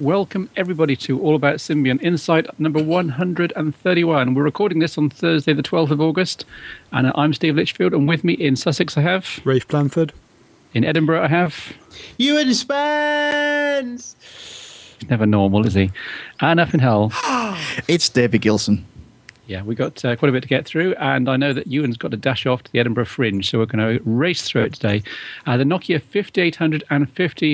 Welcome, everybody, to All About Symbian Insight number 131. We're recording this on Thursday, the 12th of August, and I'm Steve Litchfield, and with me in Sussex I have... Rafe Blanford. In Edinburgh I have... Ewan Spence! He's never normal, is he? And up in Hull... It's David Gilson. Yeah, we got quite a bit to get through, and I know that Ewan's got to dash off to the Edinburgh Fringe, so we're going to race through it today. The Nokia 5800 and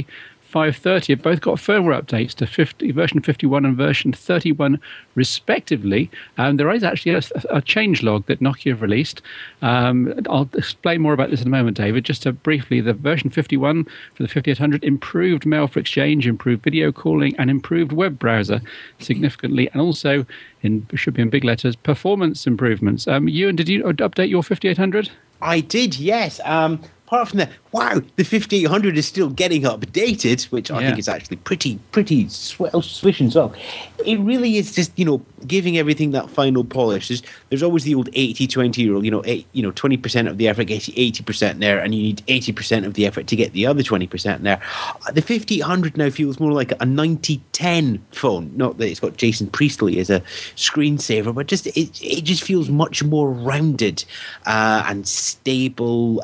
530 have both got firmware updates to version 51 and version 31 respectively. There is actually a changelog that Nokia have released. I'll explain more about this in a moment, David. Just to briefly, the version 51 for the 5800 improved mail for exchange, improved video calling, and improved web browser significantly, and also, should be in big letters, performance improvements. Ewan, did you update your 5800? I did, yes. Apart from that, wow, the 5800 is still getting updated, which I think is actually pretty swish as well. It really is just, giving everything that final polish. There's always the old 80-20 rule, 20% of the effort gets you 80% there, and you need 80% of the effort to get the other 20% there. The 5800 now feels more like a 90-10 phone. Not that it's got Jason Priestley as a screensaver, but it just feels much more rounded and stable.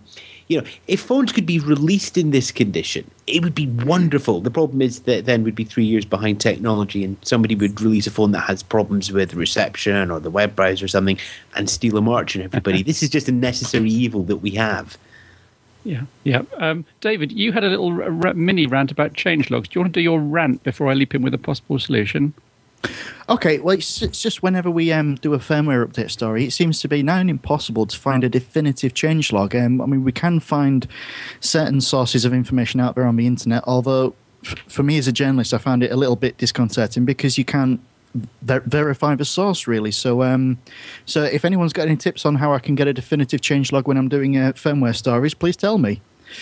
If phones could be released in this condition, it would be wonderful. The problem is that then we'd be 3 years behind technology, and somebody would release a phone that has problems with reception or the web browser or something and steal a march on everybody. This is just a necessary evil that we have. Yeah. David, you had a little mini rant about changelogs. Do you want to do your rant before I leap in with a possible solution? Okay, well, it's just whenever we do a firmware update story, it seems to be now impossible to find a definitive changelog. We can find certain sources of information out there on the internet, although for me as a journalist, I found it a little bit disconcerting because you can't verify the source, really. So if anyone's got any tips on how I can get a definitive changelog when I'm doing firmware stories, please tell me.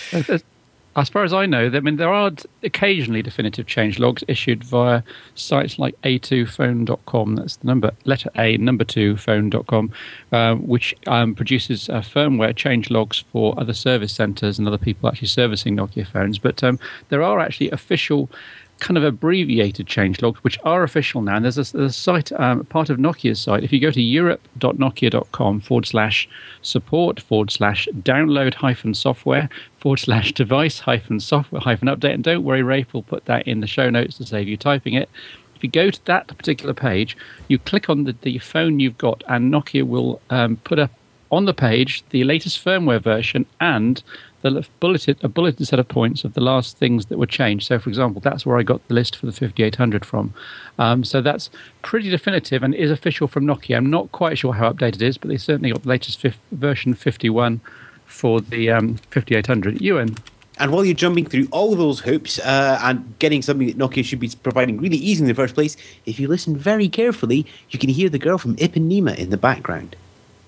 As far as I know, there are occasionally definitive changelogs issued via sites like a2phone.com. That's the letter A, number 2, phone.com, which produces firmware changelogs for other service centres and other people actually servicing Nokia phones. But there are actually official kind of abbreviated changelogs, which are official now. And there's a site, part of Nokia's site. If you go to europe.nokia.com/support/download-software/device-software-update, and don't worry, Rafe will put that in the show notes to save you typing it. If you go to that particular page, you click on the phone you've got, and Nokia will put up on the page the latest firmware version and a bulleted set of points of the last things that were changed. So, for example, that's where I got the list for the 5800 from. So that's pretty definitive and is official from Nokia. I'm not quite sure how updated it is, but they certainly got the latest version 51 for the 5800. Ewan? And while you're jumping through all of those hoops and getting something that Nokia should be providing really easy in the first place, if you listen very carefully, you can hear the girl from Ipanema in the background.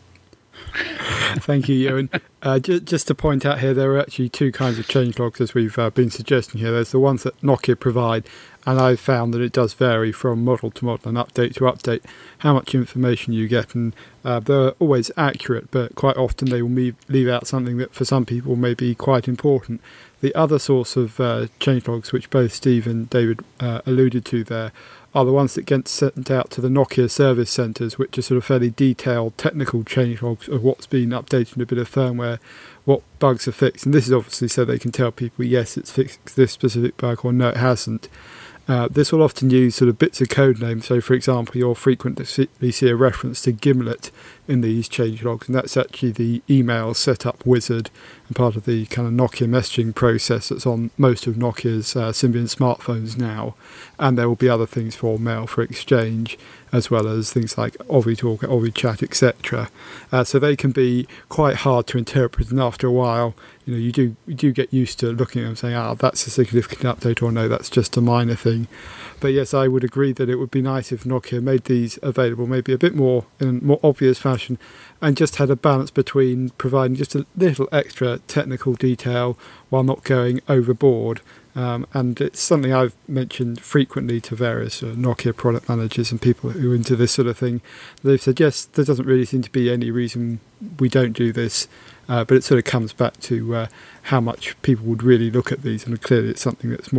Thank you, Ewan. Just to point out here, there are actually two kinds of changelogs, as we've been suggesting here. There's the ones that Nokia provide, and I've found that it does vary from model to model and update to update how much information you get, and they're always accurate, but quite often they will leave out something that for some people may be quite important. The other source of changelogs, which both Steve and David alluded to there, are the ones that get sent out to the Nokia service centres, which are sort of fairly detailed technical changelogs of what's been updated in a bit of firmware, what bugs are fixed. And this is obviously so they can tell people, yes, it's fixed this specific bug, or no, it hasn't. This will often use sort of bits of code names. So, for example, you'll frequently see a reference to Gimlet in these changelogs, and that's actually the email setup wizard and part of the kind of Nokia messaging process that's on most of Nokia's Symbian smartphones now. And there will be other things for mail for exchange, as well as things like OviTalk, OviChat, etc. So they can be quite hard to interpret, and after a while, you do get used to looking at them and saying, that's a significant update, or no, that's just a minor thing. But yes, I would agree that it would be nice if Nokia made these available maybe a bit more in a more obvious fashion, and just had a balance between providing just a little extra technical detail while not going overboard. And it's something I've mentioned frequently to various Nokia product managers and people who are into this sort of thing. They've said, yes, there doesn't really seem to be any reason we don't do this, but it sort of comes back to how much people would really look at these, and clearly it's something that's more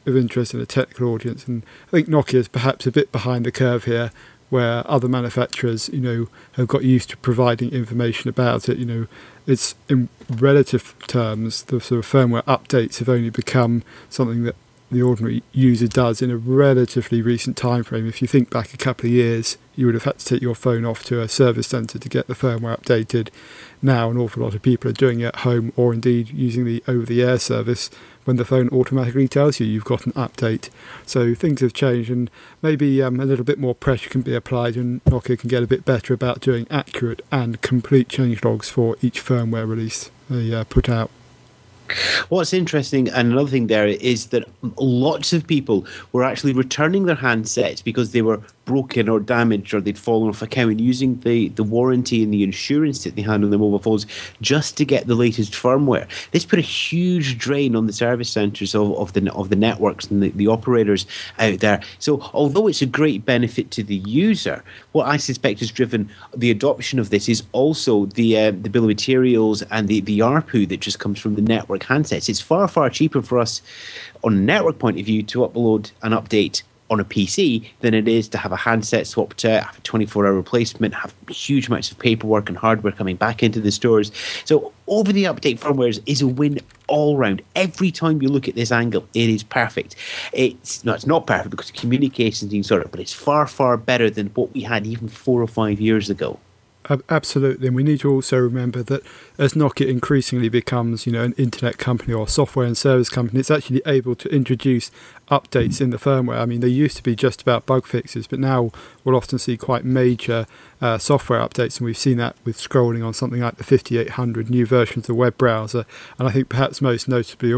of interest in a technical audience. And I think Nokia is perhaps a bit behind the curve here, where other manufacturers, have got used to providing information about it. It's in relative terms, the sort of firmware updates have only become something that the ordinary user does in a relatively recent time frame. If you think back a couple of years, you would have had to take your phone off to a service centre to get the firmware updated. Now an awful lot of people are doing it at home, or indeed using the over-the-air service when the phone automatically tells you you've got an update. So things have changed, and maybe a little bit more pressure can be applied, and Nokia can get a bit better about doing accurate and complete changelogs for each firmware release they put out. What's interesting, and another thing there, is that lots of people were actually returning their handsets because they were broken or damaged, or they'd fallen off account, and using the warranty and the insurance that they had on their mobile phones just to get the latest firmware. This put a huge drain on the service centres of the networks and the operators out there. So although it's a great benefit to the user, what I suspect has driven the adoption of this is also the bill of materials and the ARPU that just comes from the network handsets. It's far, far cheaper for us on a network point of view to upload an update on a PC than it is to have a handset swapped out, have a 24-hour replacement, have huge amounts of paperwork and hardware coming back into the stores. So over-the-update firmware is a win all round. Every time you look at this angle, it is perfect. It's not perfect because communications being sorted, but it's far, far better than what we had even 4 or 5 years ago. Absolutely, and we need to also remember that as Nokia increasingly becomes, an internet company or software and service company, it's actually able to introduce updates in the firmware. I mean, they used to be just about bug fixes, but now we'll often see quite major software updates, and we've seen that with scrolling on something like the 5800, new versions of the web browser, and I think perhaps most notably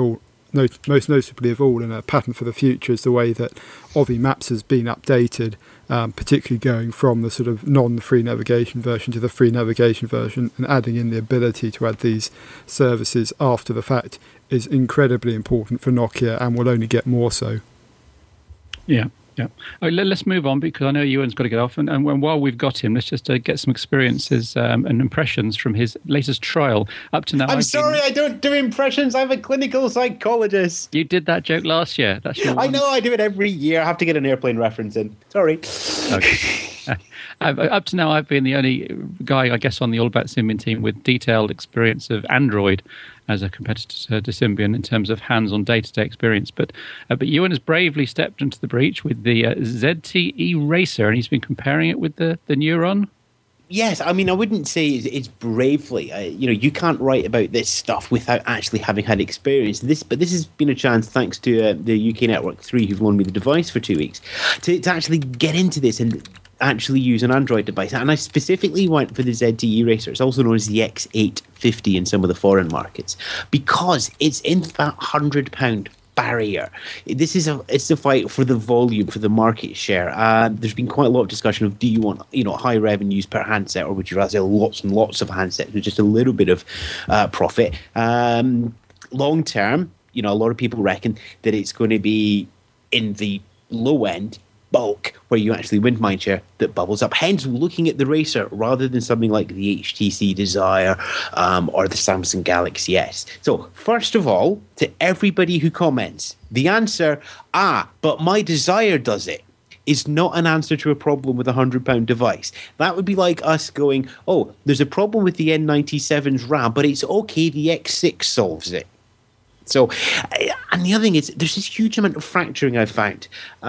of all, and a pattern for the future, is the way that Ovi Maps has been updated, particularly going from the sort of non-free navigation version to the free navigation version, and adding in the ability to add these services after the fact is incredibly important for Nokia, and will only get more so. Yeah. Yeah. Let's move on, because I know Ewan's got to get off. And while we've got him, let's just get some experiences and impressions from his latest trial. Up to now, I don't do impressions. I'm a clinical psychologist. You did that joke last year. That's your I know, I do it every year. I have to get an airplane reference in. Sorry. Okay. Up to now, I've been the only guy, I guess, on the All About Symbian team with detailed experience of Android as a competitor to Symbian in terms of hands-on day-to-day experience. But Ewan has bravely stepped into the breach with the ZTE Racer, and he's been comparing it with the Neuron. Yes, I mean, I wouldn't say it's bravely. You can't write about this stuff without actually having had experience. But this has been a chance, thanks to the UK Network 3, who've loaned me the device for 2 weeks, to actually get into this and actually use an Android device. And I specifically went for the ZTE Racer. It's also known as the X850 in some of the foreign markets, because it's in that £100 barrier. It's a fight for the volume, for the market share. There's been quite a lot of discussion of, do you want high revenues per handset, or would you rather sell lots and lots of handsets with just a little bit of profit? Long term, a lot of people reckon that it's going to be in the low end bulk, where you actually win mindshare, that bubbles up. Hence, looking at the Racer rather than something like the HTC Desire or the Samsung Galaxy S. So, first of all, to everybody who comments, the answer, but my Desire does it, is not an answer to a problem with a £100 device. That would be like us going, there's a problem with the N97's RAM, but it's okay, the X6 solves it. So, and the other thing is, there's this huge amount of fracturing I've found.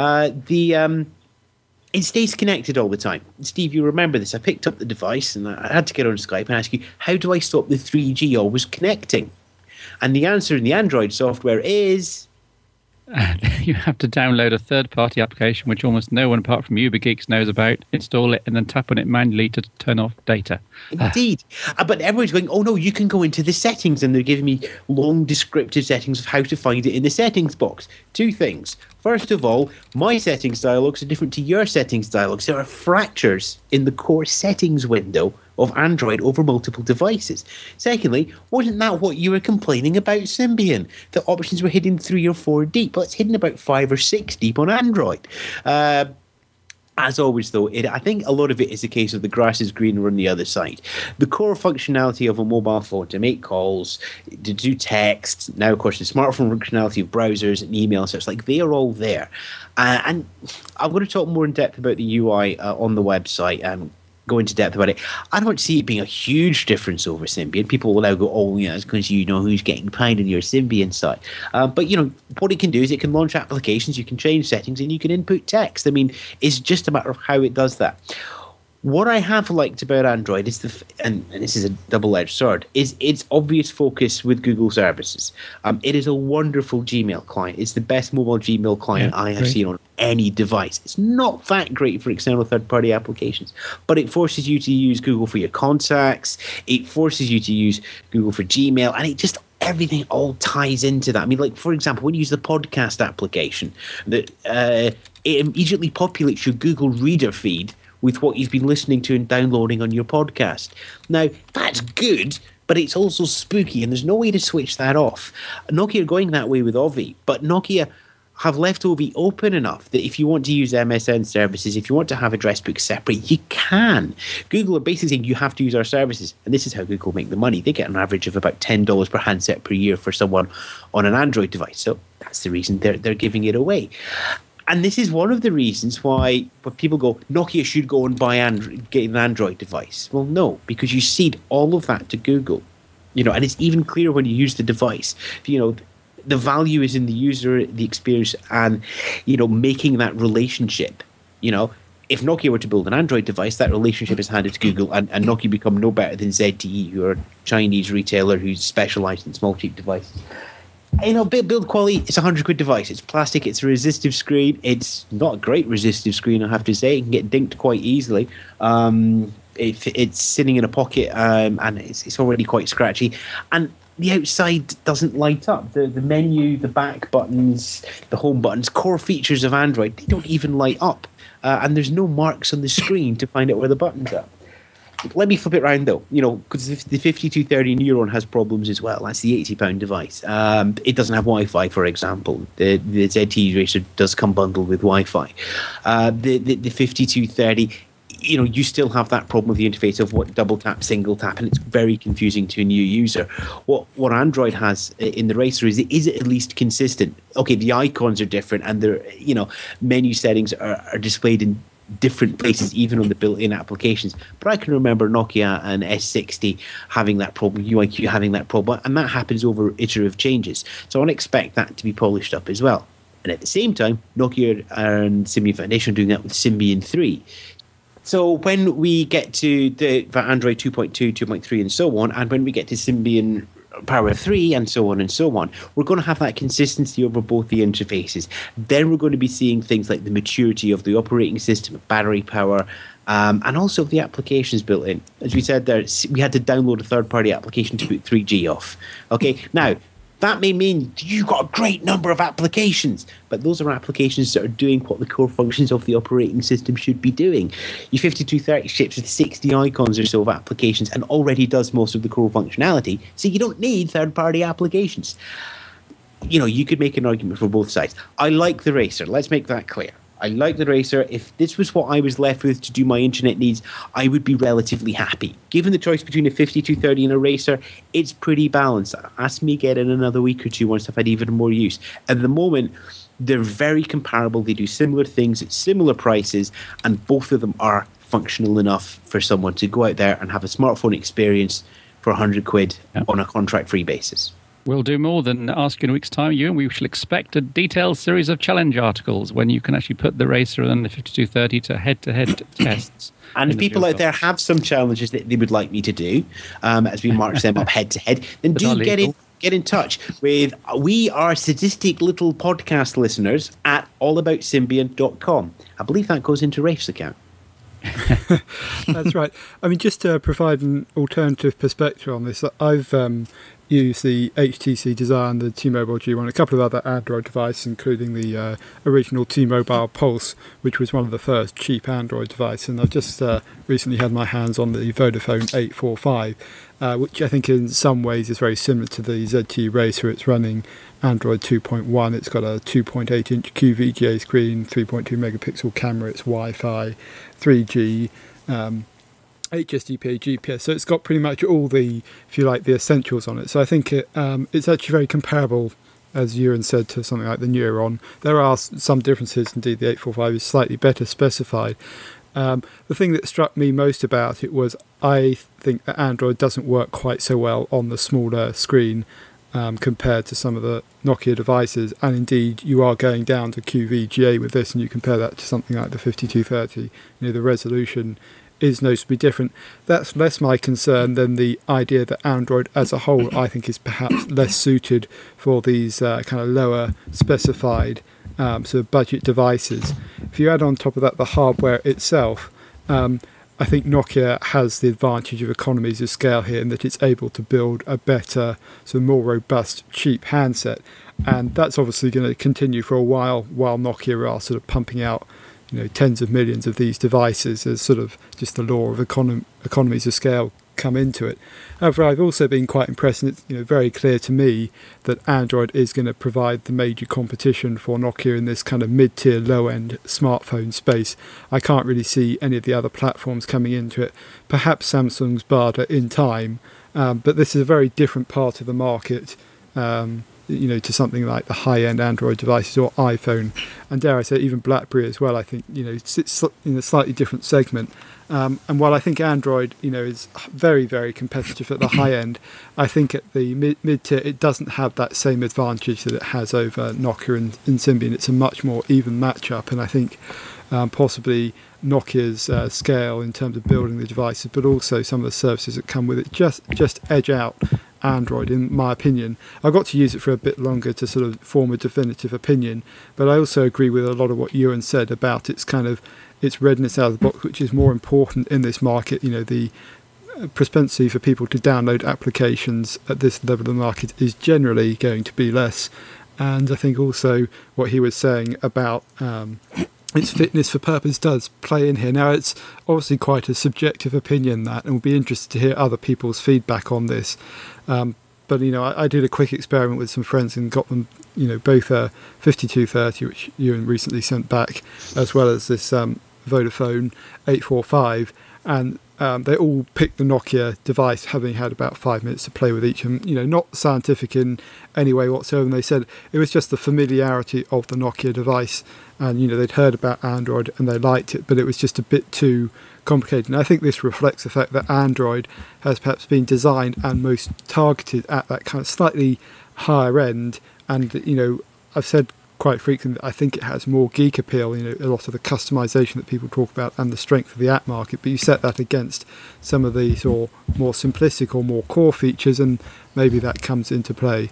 It stays connected all the time. Steve, you remember this. I picked up the device and I had to get on Skype and ask you, how do I stop the 3G always connecting? And the answer in the Android software is... You have to download a third-party application, which almost no one apart from UberGeeks knows about, install it, and then tap on it manually to turn off data. Indeed. But everyone's going, no, you can go into the settings, and they're giving me long descriptive settings of how to find it in the settings box. 2 things. First of all, my settings dialogues are different to your settings dialogues. There are fractures in the core settings window of Android over multiple devices. Secondly, wasn't that what you were complaining about Symbian? The options were hidden 3 or 4 deep. Well, it's hidden about 5 or 6 deep on Android. As always, though, I think a lot of it is a case of the grass is greener on the other side. The core functionality of a mobile phone to make calls, to do text, now, of course, the smartphone functionality of browsers and email and such, like, they are all there. And I'm going to talk more in depth about the UI on the website and go into depth about it. I don't see it being a huge difference over Symbian. People will now go, oh, yeah, it's because you know who's getting paid on your Symbian site. But, you know, what it can do is it can launch applications, you can change settings, and you can input text. I mean, it's just a matter of how it does that. What I have liked about Android is and this is a double-edged sword, is its obvious focus with Google services. It is a wonderful Gmail client. It's the best mobile Gmail client I have seen on any device. It's not that great for external third-party applications, but it forces you to use Google for your contacts. It forces you to use Google for Gmail, and it just everything all ties into that. I mean, like, for example, when you use the podcast application, that it immediately populates your Google Reader feed with what you've been listening to and downloading on your podcast. Now, that's good, but it's also spooky, and there's no way to switch that off. Nokia are going that way with Ovi, but Nokia have left Ovi open enough that if you want to use MSN services, if you want to have address books separate, you can. Google are basically saying you have to use our services, and this is how Google make the money. They get an average of about $10 per handset per year for someone on an Android device, so that's the reason they're giving it away. And this is one of the reasons why people go, Nokia should go and get an Android device. Well, no, because you cede all of that to Google. You know, and it's even clearer when you use the device. You know, the value is in the user, the experience, and, you know, making that relationship. You know, if Nokia were to build an Android device, that relationship is handed to Google, and Nokia become no better than ZTE, who are a Chinese retailer who's specialized in small, cheap devices. You know, build quality, it's a £100 device. It's plastic, it's a resistive screen. It's not a great resistive screen, I have to say. It can get dinked quite easily. It's sitting in a pocket, and it's already quite scratchy. And the outside doesn't light up. The menu, the back buttons, the home buttons, core features of Android, they don't even light up. And there's no marks on the screen to find out where the buttons are. Let me flip it around, though, you know, because the 5230 Neuron has problems as well. That's the £80 device. It doesn't have Wi-Fi, for example. The ZTE Racer does come bundled with Wi-Fi. The 5230, you know, you still have that problem with the interface of what double tap, single tap, and it's very confusing to a new user. What Android has in the Racer is it at least consistent? Okay, the icons are different, and their, you know, menu settings are displayed in different places, even on the built-in applications. But I can remember Nokia and S60 having that problem, UIQ having that problem, and that happens over iterative changes. So I want to expect that to be polished up as well. And at the same time, Nokia and Symbian Foundation are doing that with Symbian 3. So when we get to the Android 2.2, 2.3, and so on, and when we get to Symbian Power 3 and so on, we're going to have that consistency over both the interfaces. Then we're going to be seeing things like the maturity of the operating system, battery power, and also the applications built in. As we said there, we had to download a third-party application to put 3G off. Okay, now that may mean you've got a great number of applications, but those are applications that are doing what the core functions of the operating system should be doing. Your 5230 ships with 60 icons or so of applications and already does most of the core functionality, so you don't need third-party applications. You know, you could make an argument for both sides. I like the Racer, let's make that clear. I like the Racer. If this was what I was left with to do my internet needs, I would be relatively happy. Given the choice between a 5230 and a Racer, it's pretty balanced. Ask me again in another week or two once I've had even more use. At the moment, they're very comparable. They do similar things at similar prices, and both of them are functional enough for someone to go out there and have a smartphone experience for £100 on a contract-free basis. We'll do more than ask in a week's time, Ewan. We shall expect a detailed series of challenge articles when you can actually put the Racer and the 5230 to head-to-head tests. And if people out there have some challenges that they would like me to do, as we march them up head-to-head, then do get in touch with we are sadistic little podcast listeners at allaboutsymbian.com. I believe that goes into Rafe's account. That's right. I mean, just to provide an alternative perspective on this, I've use the HTC Desire, the T-Mobile G1, a couple of other Android devices, including the original T-Mobile Pulse, which was one of the first cheap Android devices. And I've just recently had my hands on the Vodafone 845, which I think in some ways is very similar to the ZTE Racer. It's running Android 2.1. It's got a 2.8-inch QVGA screen, 3.2 megapixel camera. It's Wi-Fi, 3G. HSDPA, GPS, so it's got pretty much all the, if you like, the essentials on it. So I think it's actually very comparable, as Ewan said, to something like the Neuron. There are some differences. Indeed, the 845 is slightly better specified. The thing that struck me most about it was I think that Android doesn't work quite so well on the smaller screen compared to some of the Nokia devices, and indeed you are going down to QVGA with this, and you compare that to something like the 5230. The resolution is noticeably different. That's less my concern than the idea that Android as a whole, I think, is perhaps less suited for these kind of lower specified sort of budget devices. If you add on top of that the hardware itself, I think Nokia has the advantage of economies of scale here in that it's able to build a better, sort of more robust, cheap handset. And that's obviously going to continue for a while Nokia are sort of pumping out tens of millions of these devices as sort of just the law of economies of scale come into it. However, I've also been quite impressed, and it's very clear to me that Android is going to provide the major competition for Nokia in this kind of mid-tier, low-end smartphone space. I can't really see any of the other platforms coming into it. Perhaps Samsung's Bada in time, but this is a very different part of the market. To something like the high-end Android devices or iPhone, and dare I say even BlackBerry as well. I think it's in a slightly different segment. And while I think Android is very, very competitive at the high end, I think at the mid-tier it doesn't have that same advantage that it has over Nokia and Symbian. It's a much more even matchup, and I think possibly Nokia's scale in terms of building the devices, but also some of the services that come with it, just edge out Android, in my opinion. I got to use it for a bit longer to sort of form a definitive opinion, but I also agree with a lot of what Ewan said about its readiness out of the box, which is more important in this market. The propensity for people to download applications at this level of the market is generally going to be less. And I think also what he was saying about its fitness for purpose does play in here. Now, it's obviously quite a subjective opinion, that, and we'll be interested to hear other people's feedback on this. But I did a quick experiment with some friends and got them, both a 5230, which Ewan recently sent back, as well as this Vodafone 845, and they all picked the Nokia device, having had about 5 minutes to play with each, and not scientific in any way whatsoever. And they said it was just the familiarity of the Nokia device, and they'd heard about Android and they liked it, but it was just a bit too complicated. And I think this reflects the fact that Android has perhaps been designed and most targeted at that kind of slightly higher end. And I've said quite frequently that I think it has more geek appeal, a lot of the customization that people talk about and the strength of the app market, but you set that against some of the sort of more simplistic or more core features, and maybe that comes into play.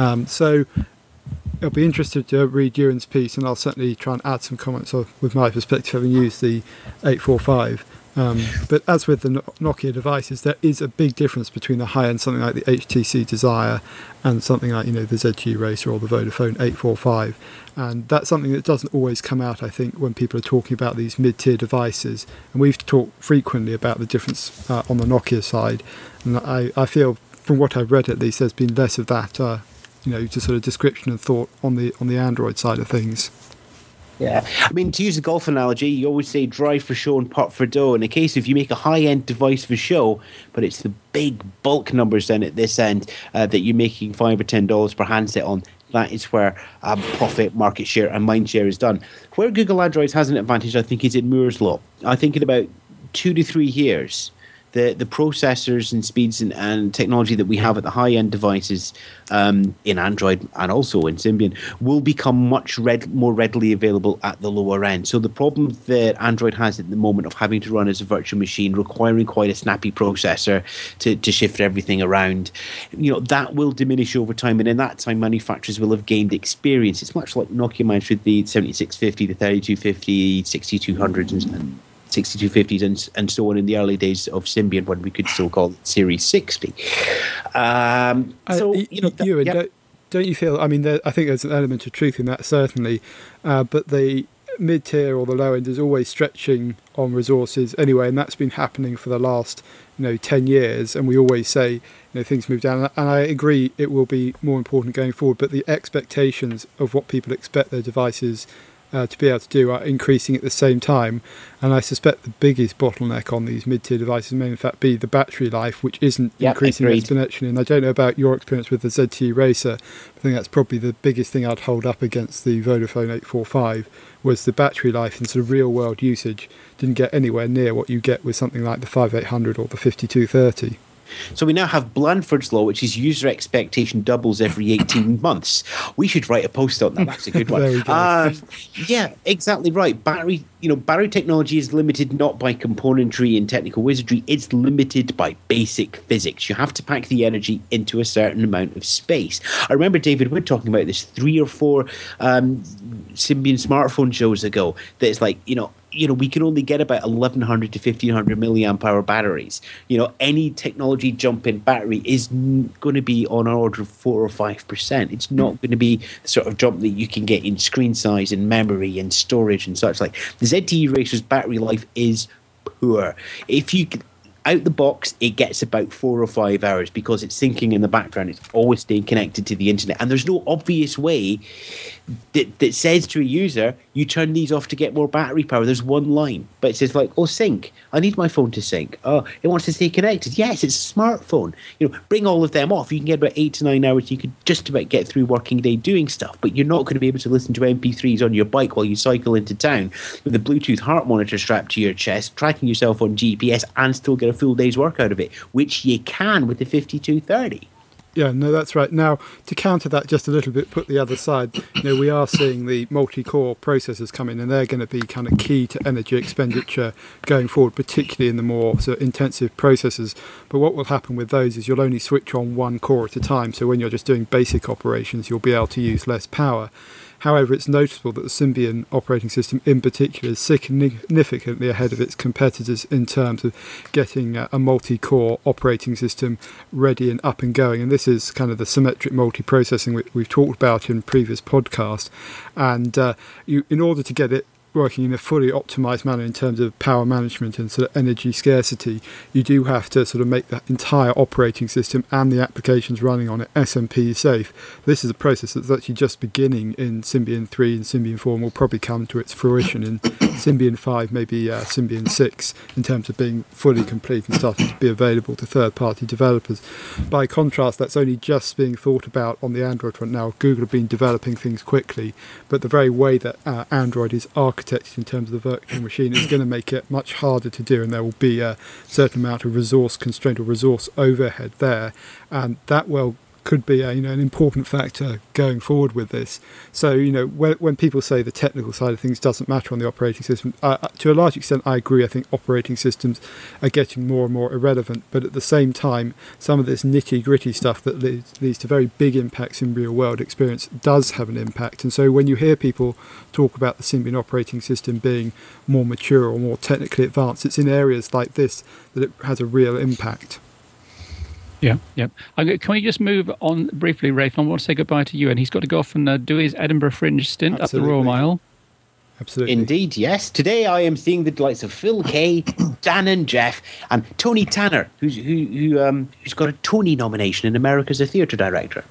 So I'll be interested to read Ewan's piece, and I'll certainly try and add some comments with my perspective, having used the 845. But as with the Nokia devices, there is a big difference between the high-end, something like the HTC Desire, and something like the ZTE Racer or the Vodafone 845. And that's something that doesn't always come out, I think, when people are talking about these mid-tier devices. And we've talked frequently about the difference on the Nokia side. And I feel, from what I've read at least, there's been less of that, just sort of description and thought on the Android side of things. Yeah, I mean, to use a golf analogy, you always say drive for show and putt for dough. In a case if you make a high-end device for show, but it's the big bulk numbers then at this end that you're making $5 or $10 per handset on, that is where profit, market share, and mind share is done. Where Google Android has an advantage, I think, is in Moore's Law. I think in about 2 to 3 years, the processors and speeds and technology that we have at the high-end devices in Android and also in Symbian will become much more readily available at the lower end. So the problem that Android has at the moment of having to run as a virtual machine, requiring quite a snappy processor to shift everything around, that will diminish over time. And in that time, manufacturers will have gained experience. It's much like Nokia managed with the 7650, the 3250, 6200, and 6250s and so on in the early days of Symbian, when we could still call it Series 60. Don't you feel? I mean, I think there's an element of truth in that, certainly, but the mid-tier or the low end is always stretching on resources anyway, and that's been happening for the last 10 years, and we always say things move down, and I agree it will be more important going forward, but the expectations of what people expect their devices to be able to do are increasing at the same time, and I suspect the biggest bottleneck on these mid-tier devices may in fact be the battery life, which isn't increasing exponentially. And I don't know about your experience with the ZTE Racer, I think that's probably the biggest thing I'd hold up against the Vodafone 845, was the battery life in sort of real world usage didn't get anywhere near what you get with something like the 5800 or the 5230. So we now have Blandford's Law, which is user expectation doubles every 18 months. We should write a post on that. That's a good one. There we go. Yeah, exactly right. Battery technology is limited not by componentry and technical wizardry. It's limited by basic physics. You have to pack the energy into a certain amount of space. I remember David Wood talking about this 3 or 4 Symbian smartphone shows ago. That it's like, we can only get about 1100 to 1500 milliamp hour batteries. Any technology jump in battery is going to be on an order of 4 or 5%. It's not going to be the sort of jump that you can get in screen size and memory and storage and such like. The ZTE Racer's battery life is poor. If you out the box, it gets about 4 or 5 hours because it's syncing in the background. It's always staying connected to the internet. And there's no obvious way that says to a user, you turn these off to get more battery power. There's one line, but it says like, sync. I need my phone to sync. Oh, it wants to stay connected. Yes, it's a smartphone. Bring all of them off. You can get about 8 to 9 hours. You could just about get through working day doing stuff, but you're not going to be able to listen to MP3s on your bike while you cycle into town with a Bluetooth heart monitor strapped to your chest, tracking yourself on GPS and still get a full day's work out of it, which you can with the 5230. Yeah, no, that's right. Now, to counter that just a little bit, put the other side, we are seeing the multi-core processors come in, and they're going to be kind of key to energy expenditure going forward, particularly in the more sort of intensive processors. But what will happen with those is you'll only switch on one core at a time, so when you're just doing basic operations, you'll be able to use less power. However, it's noticeable that the Symbian operating system in particular is significantly ahead of its competitors in terms of getting a multi-core operating system ready and up and going. And this is kind of the symmetric multiprocessing we've talked about in previous podcasts. And in order to get it working in a fully optimized manner in terms of power management and sort of energy scarcity, you do have to sort of make that entire operating system and the applications running on it SMP safe. This is a process that's actually just beginning in Symbian 3 and Symbian 4 and will probably come to its fruition in Symbian 5, maybe Symbian 6, in terms of being fully complete and starting to be available to third-party developers. By contrast, that's only just being thought about on the Android front now. Google have been developing things quickly, but the very way that Android is architected in terms of the virtual machine is going to make it much harder to do, and there will be a certain amount of resource constraint or resource overhead there, and that could be an important factor going forward with this. So when people say the technical side of things doesn't matter on the operating system, to a large extent I agree. I think operating systems are getting more and more irrelevant, but at the same time some of this nitty gritty stuff that leads to very big impacts in real world experience does have an impact. And so when you hear people talk about the Symbian operating system being more mature or more technically advanced, it's in areas like this that it has a real impact. Yeah. Can we just move on briefly, Rafe? I want to say goodbye to you, and he's got to go off and do his Edinburgh Fringe stint. Absolutely. Up the Royal Mile. Absolutely. Indeed, yes. Today I am seeing the delights of Phil Kay, Dan and Jeff, and Tony Tanner, who's got a Tony nomination in America as a theatre director.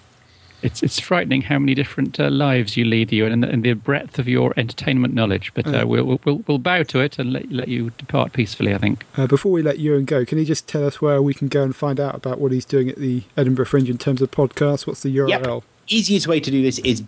It's frightening how many different lives you lead, you, and the breadth of your entertainment knowledge. But we'll bow to it and let you depart peacefully, I think. Before we let Ewan go, can you just tell us where we can go and find out about what he's doing at the Edinburgh Fringe in terms of podcasts? What's the URL? Yep. Easiest way to do this is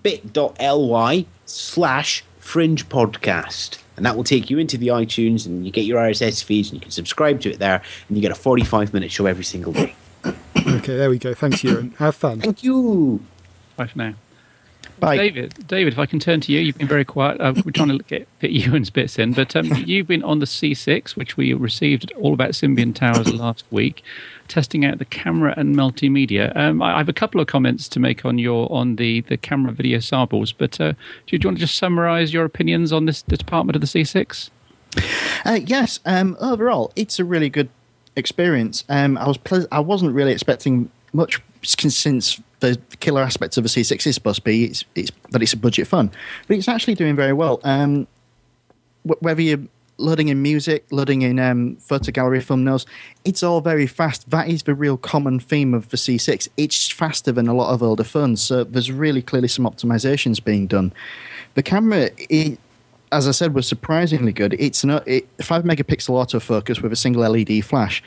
bit.ly/Fringe Podcast. And that will take you into the iTunes, and you get your RSS feeds, and you can subscribe to it there, and you get a 45-minute show every single day. Okay, there we go. Thanks, Ewan. Have fun. Thank you. Bye for now. Bye. David, if I can turn to you, you've been very quiet. We're trying to fit Ewan's bits in, but you've been on the C6, which we received all about Symbian Towers last week, testing out the camera and multimedia. I have a couple of comments to make on the camera video samples, but do you want to just summarise your opinions on this department of the C6? Yes. Overall, it's a really good experience. I wasn't really expecting much since the killer aspect of a C6 is supposed to be it's that it's a budget fun, but it's actually doing very well. Whether you're loading in music, loading in photo gallery thumbnails, it's all very fast. That is the real common theme of the C6. It's faster than a lot of older phones, so there's really clearly some optimizations being done. The camera, as I said, was surprisingly good. It's 5 megapixel autofocus with a single LED flash.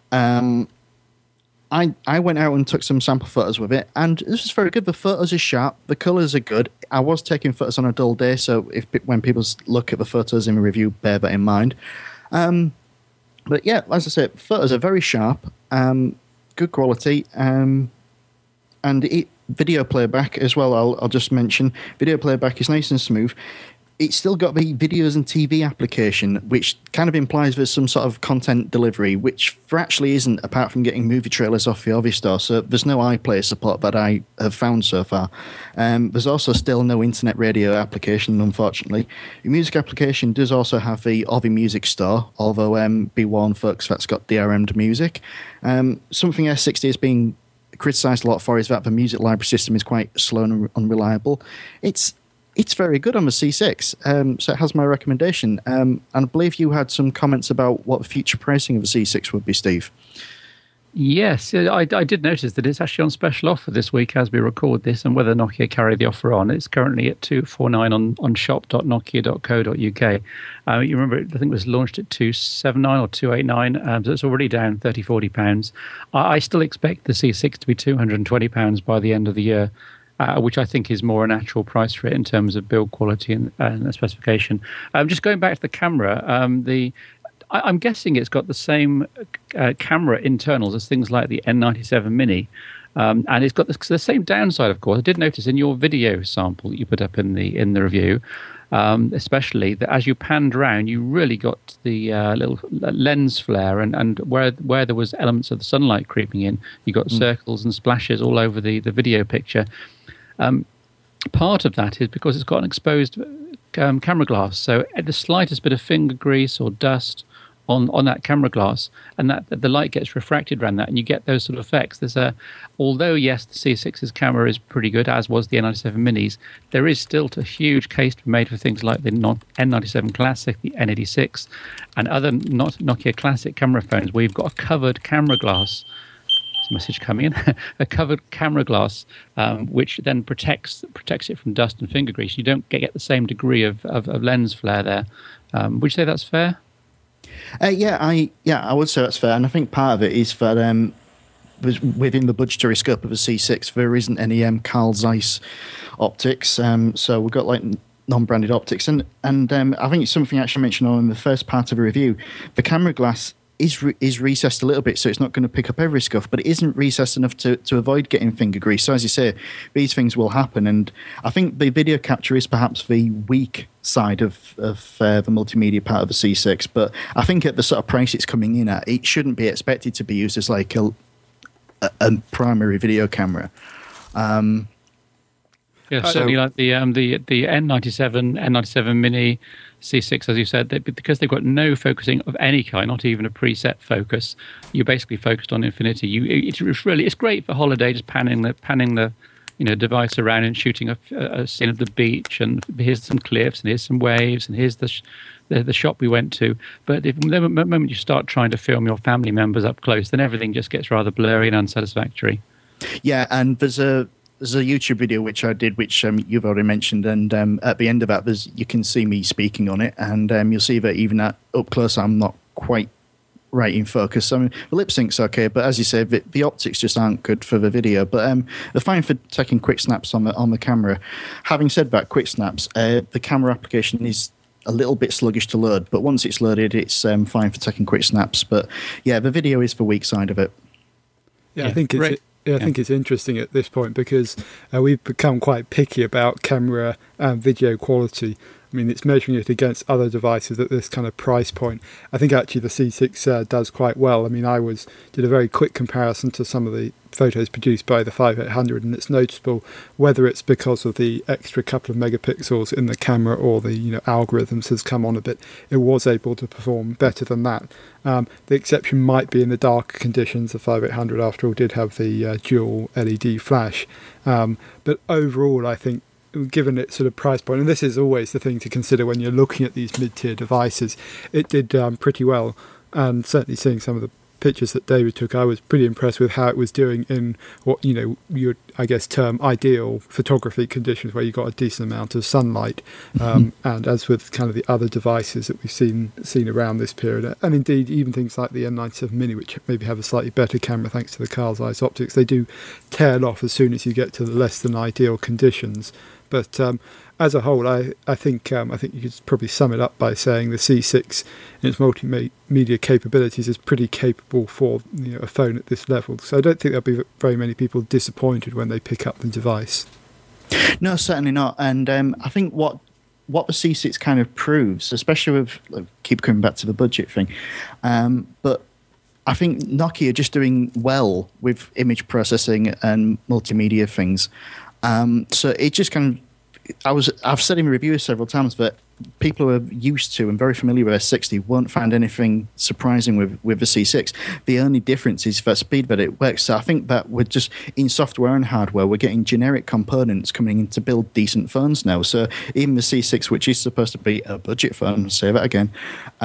I went out and took some sample photos with it, and this was very good. The photos are sharp, the colours are good. I was taking photos on a dull day, so when people look at the photos in the review, bear that in mind. But yeah, as I said, photos are very sharp, good quality, and video playback as well. I'll just mention video playback is nice and smooth. It's still got the videos and TV application, which kind of implies there's some sort of content delivery, which there actually isn't, apart from getting movie trailers off the Ovi store. So there's no iPlayer support that I have found so far. There's also still no internet radio application, unfortunately. The music application does also have the Ovi Music Store, although be warned, folks, that's got DRM'd music. Something S60 is being criticised a lot for is that the music library system is quite slow and unreliable. It's very good on the C6, so it has my recommendation. And I believe you had some comments about what the future pricing of the C6 would be, Steve. Yes, I did notice that it's actually on special offer this week as we record this, and whether Nokia carry the offer on. It's currently at $249 on shop.nokia.co.uk. You remember, I think it was launched at $279 or $289, so it's already down £30-40. I still expect the C6 to be £220 by the end of the year. Which I think is more a natural price for it in terms of build quality and specification. Just going back to the camera, I'm guessing it's got the same camera internals as things like the N97 Mini, and it's got the same downside, of course. I did notice in your video sample that you put up in the review, especially that as you panned around, you really got the little lens flare, and where there was elements of the sunlight creeping in, you got circles and splashes all over the video picture. Part of that is because it's got an exposed camera glass, so the slightest bit of finger grease or dust on that camera glass, and that the light gets refracted around that, and you get those sort of effects. Although yes, the C6's camera is pretty good, as was the N97 Minis, there is still a huge case to be made for things like the N97 Classic, the N86, and other Nokia Classic camera phones where you've got a covered camera glass. Message coming in, a covered camera glass, which then protects it from dust and finger grease. You don't get the same degree of lens flare there. Would you say that's fair? I would say that's fair, and I think part of it is that within the budgetary scope of a C6, there isn't any Carl Zeiss optics, so we've got like non-branded optics, and I think it's something I actually mentioned on the first part of the review. The camera glass is recessed a little bit, so it's not going to pick up every scuff, but it isn't recessed enough to avoid getting finger grease. So as you say, these things will happen, and I think the video capture is perhaps the weak side of the multimedia part of the C6, but I think at the sort of price it's coming in at, it shouldn't be expected to be used as like a primary video camera. Certainly like the N97 Mini, C6, as you said, because they've got no focusing of any kind, not even a preset focus. You're basically focused on infinity. It's great for holiday, just panning the device around and shooting a scene of the beach, and here's some cliffs, and here's some waves, and here's the shop we went to. But the moment you start trying to film your family members up close, then everything just gets rather blurry and unsatisfactory. Yeah, and there's a YouTube video which I did, which you've already mentioned, and at the end of that, you can see me speaking on it, and you'll see that even up close, I'm not quite right in focus. I mean, the lip sync's okay, but as you say, the optics just aren't good for the video. But they're fine for taking quick snaps on the camera. Having said that, quick snaps, the camera application is a little bit sluggish to load, but once it's loaded, it's fine for taking quick snaps. But yeah, the video is the weak side of it. Yeah, I think it's. I think it's interesting at this point because we've become quite picky about camera and video quality. I mean, it's measuring it against other devices at this kind of price point. I think actually the C6 does quite well. I mean, did a very quick comparison to some of the photos produced by the 5800, and it's noticeable whether it's because of the extra couple of megapixels in the camera or the algorithms has come on a bit. It was able to perform better than that. The exception might be in the darker conditions. The 5800, after all, did have the dual LED flash, but overall, I think, given its sort of price point, and this is always the thing to consider when you're looking at these mid-tier devices, it did pretty well. And certainly seeing some of the pictures that David took, I was pretty impressed with how it was doing in what you would, I guess, term ideal photography conditions, where you got a decent amount of sunlight. And as with kind of the other devices that we've seen around this period, and indeed even things like the M97 Mini, which maybe have a slightly better camera thanks to the Carl Zeiss optics, they do tail off as soon as you get to the less than ideal conditions. But as a whole, I think you could probably sum it up by saying the C6 in its multimedia capabilities is pretty capable for a phone at this level. So I don't think there'll be very many people disappointed when they pick up the device. No, certainly not. And I think what the C6 kind of proves, especially with keep coming back to the budget thing, but I think Nokia are just doing well with image processing and multimedia things. So it just kind of, I've said in reviews several times that people who are used to and very familiar with S60 won't find anything surprising with the C6. The only difference is the speed that it works. So I think that we're just, in software and hardware, we're getting generic components coming in to build decent phones now. So even the C6, which is supposed to be a budget phone, I'll say that again,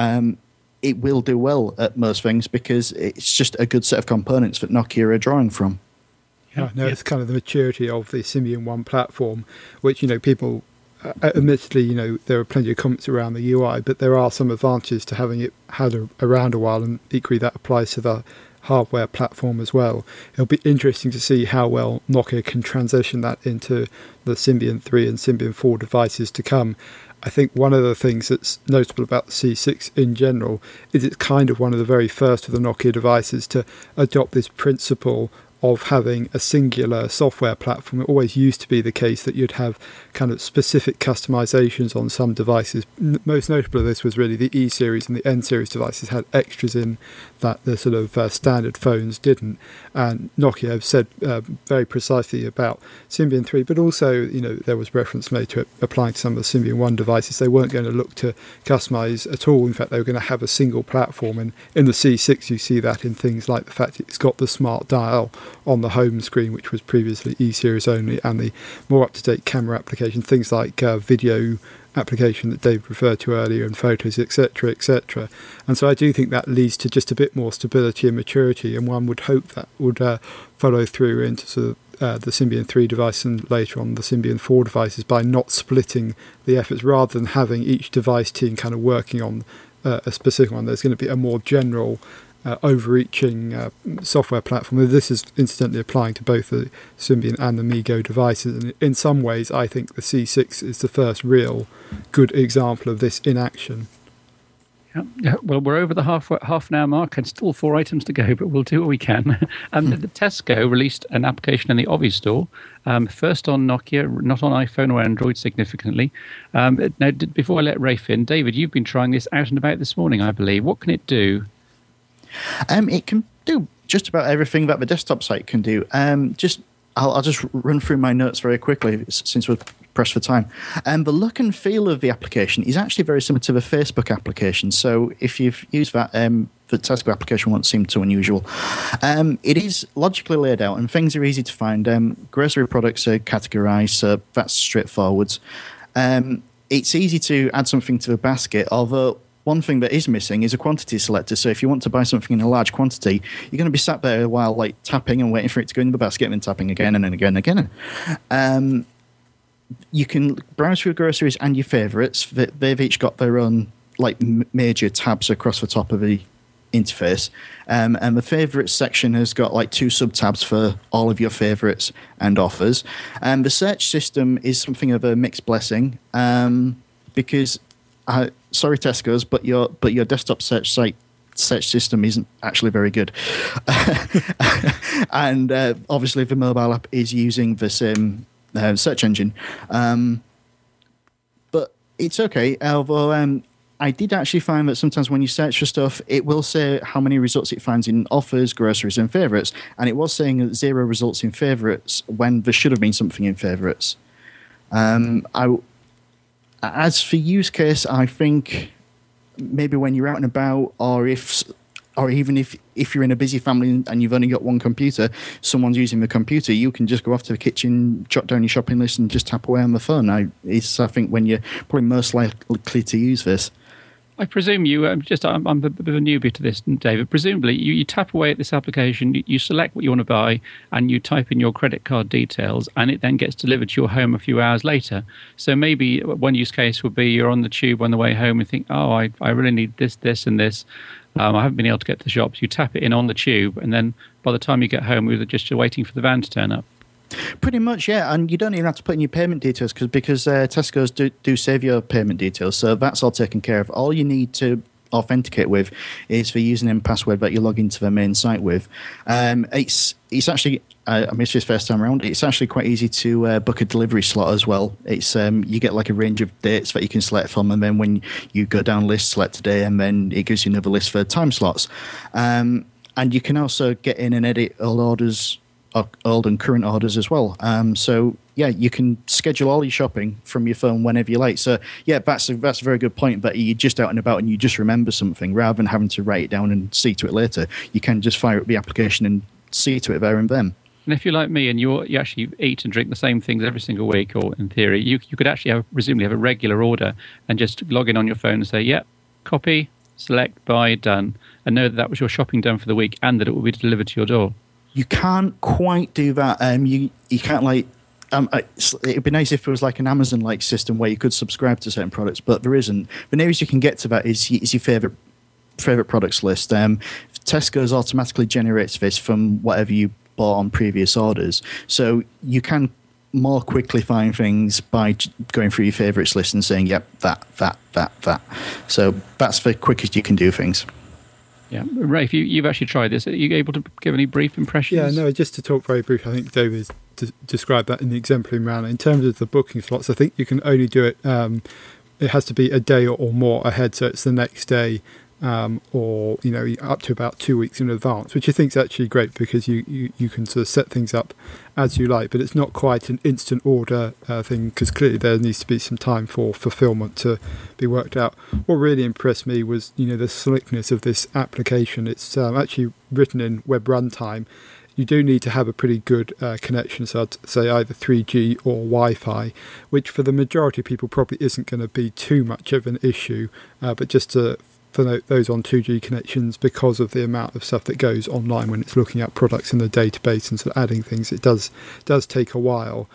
it will do well at most things because it's just a good set of components that Nokia are drawing from. Yeah, no, it's kind of the maturity of the Symbian One platform, which, people, admittedly, there are plenty of comments around the UI, but there are some advantages to having it had around a while, and equally that applies to the hardware platform as well. It'll be interesting to see how well Nokia can transition that into the Symbian 3 and Symbian 4 devices to come. I think one of the things that's notable about the C6 in general is it's kind of one of the very first of the Nokia devices to adopt this principle of having a singular software platform. It always used to be the case that you'd have kind of specific customizations on some devices. Most notable of this was really the E series, and the N series devices had extras in that the sort of standard phones didn't. And Nokia have said very precisely about Symbian 3, but also, there was reference made to it applying to some of the Symbian 1 devices. They weren't going to look to customize at all. In fact, they were going to have a single platform. And in the C6, you see that in things like the fact it's got the smart dial on the home screen, which was previously E-series only, and the more up-to-date camera application, things like video application that Dave referred to earlier, and photos, etc., etc. And so I do think that leads to just a bit more stability and maturity, and one would hope that would follow through into sort of the Symbian 3 device and later on the Symbian 4 devices, by not splitting the efforts rather than having each device team kind of working on a specific one. There's going to be a more general overreaching software platform. This is incidentally applying to both the Symbian and the MeeGo devices, and in some ways I think the C6 is the first real good example of this in action. Yeah. Well, we're over the half an hour mark and still 4 items to go, but we'll do what we can. The Tesco released an application in the Obvi store, first on Nokia, not on iPhone or Android significantly. Now, before I let Rafe in, David, you've been trying this out and about this morning, I believe. What can it do? It can do just about everything that the desktop site can do. I'll just run through my notes very quickly since we're pressed for time. The look and feel of the application is actually very similar to the Facebook application. So if you've used that, the Tesco application won't seem too unusual. It is logically laid out and things are easy to find. Grocery products are categorized, so that's straightforward. It's easy to add something to the basket, although one thing that is missing is a quantity selector. So if you want to buy something in a large quantity, you're going to be sat there while tapping and waiting for it to go in the basket and then tapping again and then again and again. You can browse through groceries and your favourites. They've each got their own major tabs across the top of the interface. And the favourites section has got 2 sub-tabs for all of your favourites and offers. The search system is something of a mixed blessing because... sorry, Tesco's, but your desktop search system isn't actually very good. And obviously the mobile app is using the same search engine. But It's okay, although I did actually find that sometimes when you search for stuff, it will say how many results it finds in offers, groceries, and favourites, and it was saying 0 results in favourites when there should have been something in favourites. As for use case, I think maybe when you're out and about, or even if you're in a busy family and you've only got one computer, someone's using the computer, you can just go off to the kitchen, jot down your shopping list, and just tap away on the phone. I think when you're probably most likely to use this. I presume I'm a bit of a newbie to this, David. Presumably, you tap away at this application, you select what you want to buy, and you type in your credit card details, and it then gets delivered to your home a few hours later. So maybe one use case would be you're on the tube on the way home and think, oh, I really need this, and this. I haven't been able to get to the shops. You tap it in on the tube, and then by the time you get home, you're just waiting for the van to turn up. Pretty much, yeah, and you don't even have to put in your payment details because Tesco's do save your payment details, so that's all taken care of. All you need to authenticate with is the username and password that you log into the main site with. It's actually, I missed this first time around, it's actually quite easy to book a delivery slot as well. It's you get like a range of dates that you can select from, and then when you go down list, select a day, and then it gives you another list for time slots. And you can also get in and edit old and current orders as well. So yeah, you can schedule all your shopping from your phone whenever you like. So yeah, that's a very good point. But you're just out and about and you just remember something rather than having to write it down and see to it later. You can just fire up the application and see to it there and then. And if you're like me and you actually eat and drink the same things every single week, or in theory, you could actually presumably have a regular order and just log in on your phone and say, yep, copy, select, buy, done, and know that was your shopping done for the week and that it will be delivered to your door. You can't quite do that. You can't like. It'd be nice if there was like an Amazon-like system where you could subscribe to certain products, but there isn't. The nearest you can get to that is your favorite products list. Tesco's automatically generates this from whatever you bought on previous orders, so you can more quickly find things by going through your favorites list and saying, "Yep, that." So that's the quickest you can do things. Yeah, Rafe, you've actually tried this. Are you able to give any brief impressions? Yeah, no, just to talk very briefly, I think David described that in the exemplary manner. In terms of the booking slots, I think you can only do it, it has to be a day or more ahead, so it's the next day, or up to about 2 weeks in advance, which I think is actually great because you can sort of set things up as you like, but it's not quite an instant order thing because clearly there needs to be some time for fulfillment to be worked out. What really impressed me was the slickness of this application. It's actually written in web runtime. You do need to have a pretty good connection, so I'd say either 3G or Wi-Fi, which for the majority of people probably isn't going to be too much of an issue, but just for those on 2G connections, because of the amount of stuff that goes online when it's looking at products in the database and sort of adding things, it does take a while.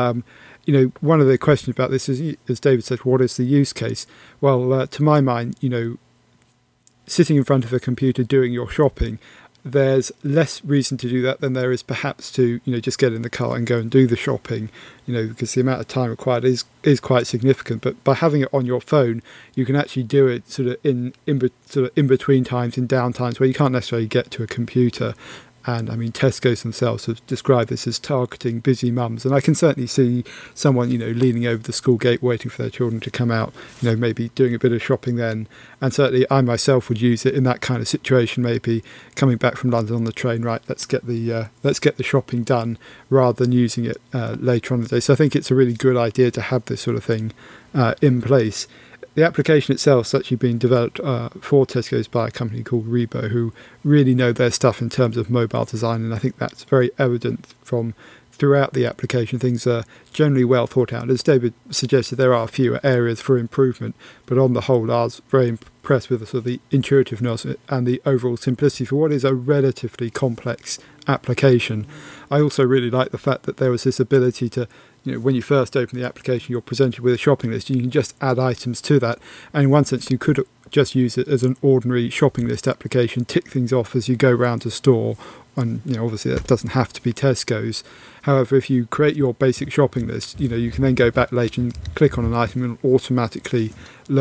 One of the questions about this is, as David said, what is the use case? Well, to my mind, sitting in front of a computer doing your shopping, there's less reason to do that than there is perhaps to just get in the car and go and do the shopping, because the amount of time required is quite significant. But by having it on your phone, you can actually do it sort of in between times, in down times where you can't necessarily get to a computer. And I mean, Tesco's themselves have described this as targeting busy mums. And I can certainly see someone, leaning over the school gate waiting for their children to come out, maybe doing a bit of shopping then. And certainly I myself would use it in that kind of situation, maybe coming back from London on the train, right, let's get the shopping done, rather than using it later on in the day. So I think it's a really good idea to have this sort of thing in place. The application itself has actually been developed for Tesco's by a company called Rebo, who really know their stuff in terms of mobile design, and I think that's very evident from throughout the application. Things are generally well thought out. As David suggested, there are fewer areas for improvement, but on the whole, I was very impressed with the sort of the intuitiveness and the overall simplicity for what is a relatively complex application. I also really like the fact that there was this ability to, when you first open the application, you're presented with a shopping list. You can just add items to that. And in one sense, you could just use it as an ordinary shopping list application, tick things off as you go around a store. And obviously that doesn't have to be Tesco's. However, if you create your basic shopping list, you can then go back later and click on an item and automatically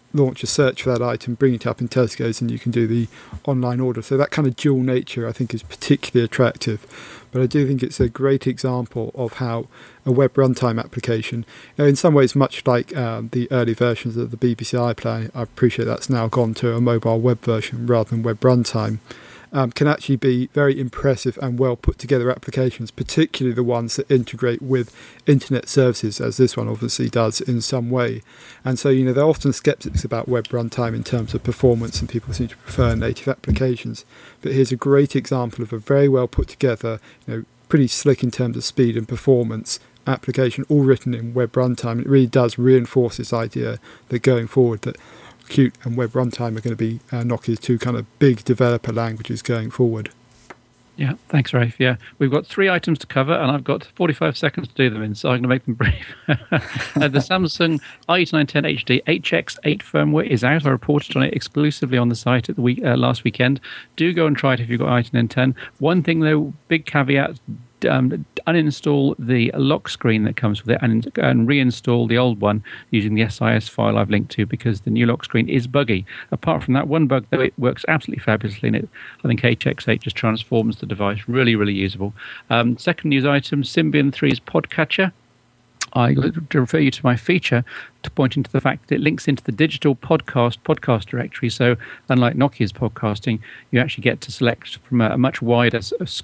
launch a search for that item, bring it up in Tesco's, and you can do the online order. So that kind of dual nature, I think, is particularly attractive. But I do think it's a great example of how a web runtime application, in some ways much like the early versions of the BBC iPlayer, I appreciate that's now gone to a mobile web version rather than web runtime, can actually be very impressive and well put together applications, particularly the ones that integrate with internet services, as this one obviously does in some way. And so, there are often skeptics about web runtime in terms of performance, and people seem to prefer native applications. But here's a great example of a very well put together, pretty slick in terms of speed and performance application, all written in web runtime. It really does reinforce this idea that going forward that Qt and web runtime are going to be Nokia's two kind of big developer languages going forward. Yeah, thanks, Rafe. Yeah, we've got 3 items to cover, and I've got 45 seconds to do them in, so I'm going to make them brief. The Samsung i910 HD HX8 firmware is out. I reported on it exclusively on the site at the last weekend. Do go and try it if you've got i910. One thing, though, big caveat, uninstall the lock screen that comes with it and reinstall the old one using the SIS file I've linked to, because the new lock screen is buggy. Apart from that one bug, though, it works absolutely fabulously, and I think HX8 just transforms the device. Really, really usable. Second news item, Symbian 3's Podcatcher. I refer you to my feature to pointing to the fact that it links into the digital podcast directory. So unlike Nokia's podcasting, you actually get to select from a much wider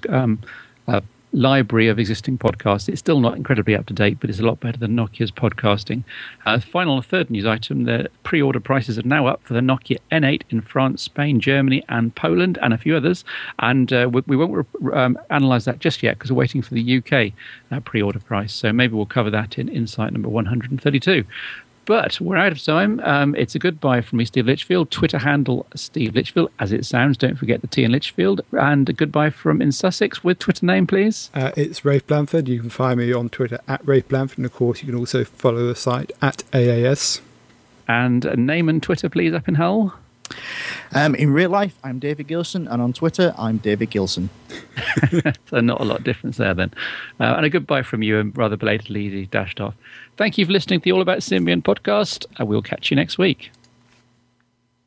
library of existing podcasts. It's still not incredibly up to date, but it's a lot better than Nokia's podcasting. Final third news item, the pre-order prices are now up for the Nokia N8 in France, Spain, Germany and Poland and a few others, and we won't analyse that just yet because we're waiting for the UK pre-order price, so maybe we'll cover that in Insight number 132. But we're out of time. It's a goodbye from me, Steve Litchfield. Twitter handle, Steve Litchfield, as it sounds. Don't forget the T in Litchfield. And a goodbye from In Sussex with Twitter name, please. It's Rafe Blanford. You can find me on Twitter at Rafe Blanford. And, of course, you can also follow the site at AAS. And a name and Twitter, please, up in Hull. In real life, I'm David Gilson, and on Twitter, I'm David Gilson. So not a lot of difference there then. And a goodbye from you, and rather belatedly dashed off. Thank you for listening to the All About Symbian podcast, and we'll catch you next week.